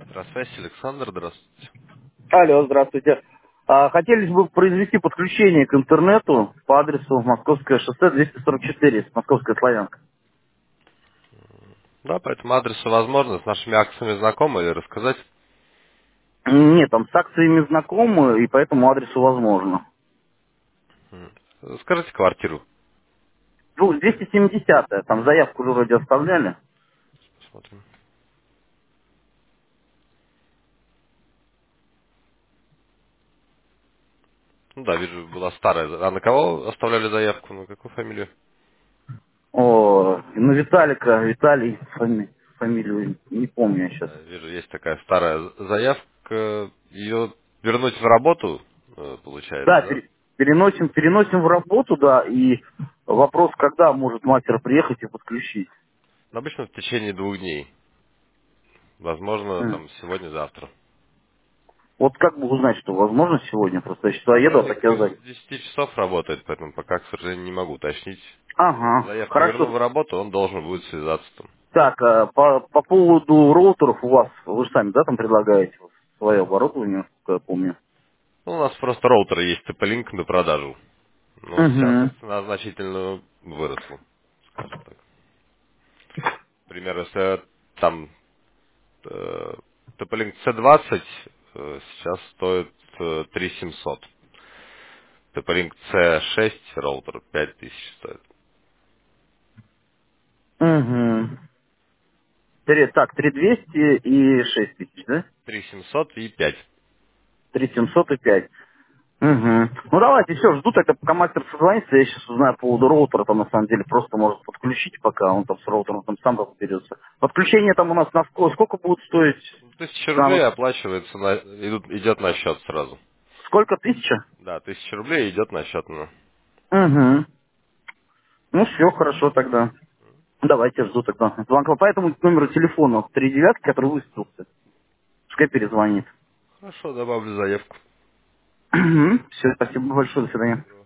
Здравствуйте, Александр, здравствуйте. Алло, здравствуйте. Хотели бы произвести подключение к интернету по адресу Московское шоссе 244, Московская Славянка. Да, по этому адресу возможно с нашими акциями знакомы или рассказать. Нет, там с акциями знакомы, и по этому адресу возможно. М. Скажите квартиру. Ну, 270-я, там заявку уже вроде оставляли. Посмотрим. Ну да, вижу, была старая. А на кого оставляли заявку? На какую фамилию? О, ну Виталика, Виталий, фамилию не помню я сейчас. Да, вижу, есть такая старая заявка. Ее вернуть в работу, получается, Да, да? переносим в работу, да, и вопрос, когда может мастер приехать и подключить. Но обычно в течение 2 дней. Возможно, М. там сегодня-завтра. Вот как бы узнать, что возможно сегодня? Просто я сейчас еду, а так Охранник я за. с 10 часов работает, поэтому пока, к сожалению, не могу уточнить. Ага, Заявку верну хорошо. в работу, он должен будет связаться там. Так, по поводу роутеров у вас, вы же сами, да, там предлагаете вот свое оборудование, как я помню. Ну, у нас просто роутер есть TP-Link на продажу. Но сейчас Угу. цена значительно выросла, скажем так. Например, если там TP-Link C20 сейчас стоит 3700. TP-Link C6 роутер 5000 стоит. Угу. Так, 3200 и 6000, да? 3700 и 5. 3700 и 5. Угу. Ну давайте, все, жду тогда, пока мастер созвонится, я сейчас узнаю по поводу роутера, там на самом деле просто может подключить, пока он там с роутером там сам разберется. Подключение там у нас на сколько будет стоить? 1000 рублей Там, оплачивается, идет на счет сразу. сколько, 1000? Да, 1000 рублей идет на счет. Ну. Угу. Ну все, хорошо тогда. Давайте, жду тогда звонка. По этому номеру телефона 39, который выставился. Пускай перезвонит. Хорошо, добавлю заявку. Все, спасибо большое, до свидания.